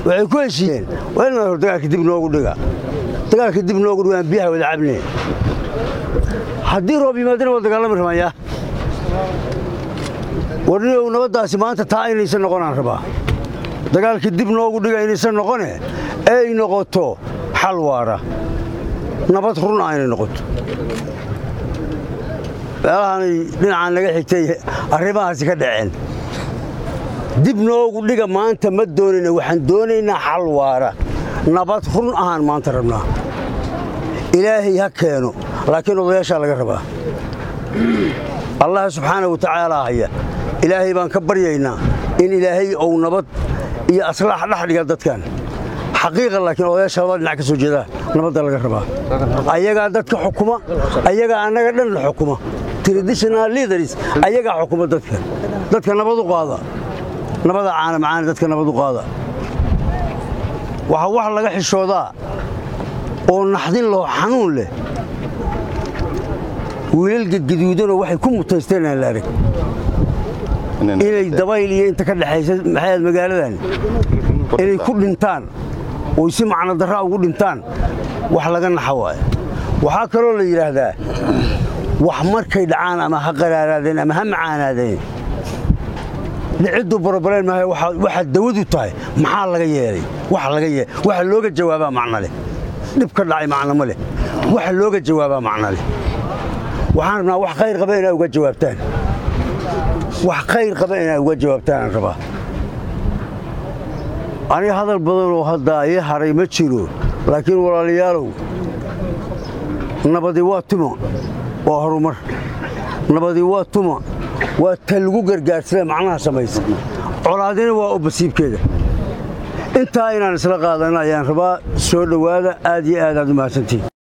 waxay ku heshiiyeen waa in dagaalka dib noogu dhiga dagaalka dib noogu dhigaan biyaha wada cabneen haddii roob yimaadana waa dagaalami rabaya warniyow nabaddaasi maanta taa inaysan noqonaan rabaa dagaalka dib noogu dhiga inaysan noqone ay noqoto xal waara nabad run aynay noqoto meelahanay dhinacaan naga xigtay arrimahaasi ka dhaceen dib noogu dhiga maanta ma doonayna waxaan doonaynaa xal waara nabad run ahaan maanta rabnaa ilaahay ha keeno laakiin odayaashaa laga rabaa allah subxaana wa tacaala haya ilaahay baan ka baryaynaa in ilaahay ou nabad iyo aslaax dhex dhiga dadkan xaqiiqa laakiin odayaasha labada dhinac ka soo jeedaa nabadda laga rabaa ayagaa dadka xukuma ayagaa annaga dhan la xukuma traditional leaders ayagaa xukuma dadka nabad u qaada nabada caana macaan dadka nabad u qaada waxa wax laga xishoodaa oo naxdin loo xanuun leh wiilal gadgaduudanoo waxay ku mutaysteen aan la arag inay dabayl iyo inta ka dhaxaysa maxaad magaaladan inay ku dhintaan oo si macna darra ugu dhintaan wax laga naxo waay waxa kaloo la yiraahdaa wax markay dhacaan ama ha qaraaraadeen ama ha macaanaadeen dhiciddu problem ma waxa dawadu tahay maxaa laga yeelay waxa looga jawaabaa macna leh dib ka dhacay macna ma leh waxa looga jawaabaa macna leh waxaan rabnaa wax khayr qaba inay uga jawaabtaan wax khayr qaba inay uga jawaabtaan rabaa aniga hadal badan oo hadda ay haray ma jiro laakiin walaalayaalow nabadi waa tuma waa horumar nabadi waa tuma waa talgu gargaarsada macnaha samaysa colaadina waa basiibkeeda intaa inaan isla qaadana ayaan rabaa soo dhawaada aad iyo aad u mahadsantiin